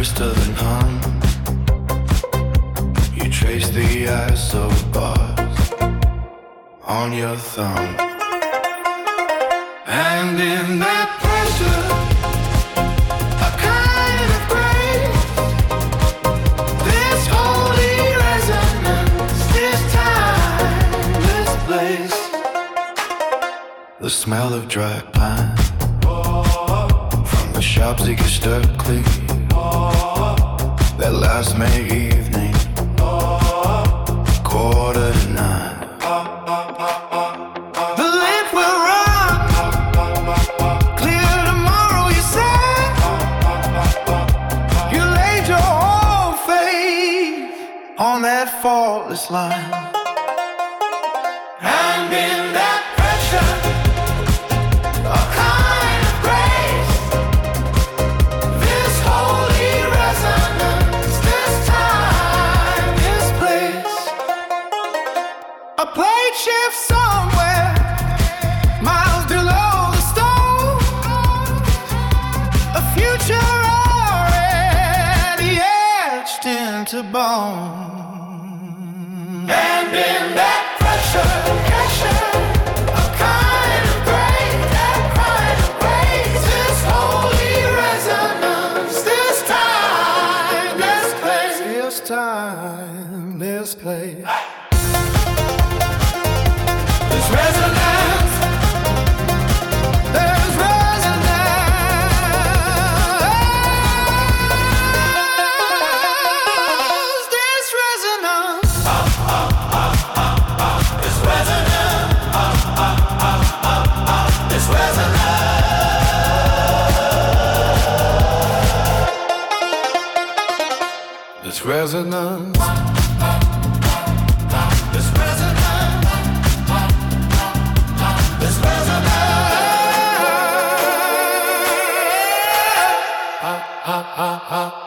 crystalline hum. You trace the ISO bars on your thumb. And in that pressure, a kind of grace, this holy resonance, this timeless place. The smell of dry pine from the shops that get stirred clean. That last May evening, 8:45. The lamp will run clear tomorrow, you said. You laid your whole faith on that faultless line. And in that pressure, a kind of grace, this holy resonance, this time, this place. A plate shift somewhere, miles below the stone. A future already etched into bone. And in that pressure, a kind of grace, that kind of grace, this holy resonance, this time, this place, this time, this place. This resonance, there's resonance, this resonance. This resonance, this resonance, this resonance, this resonance, this resonance.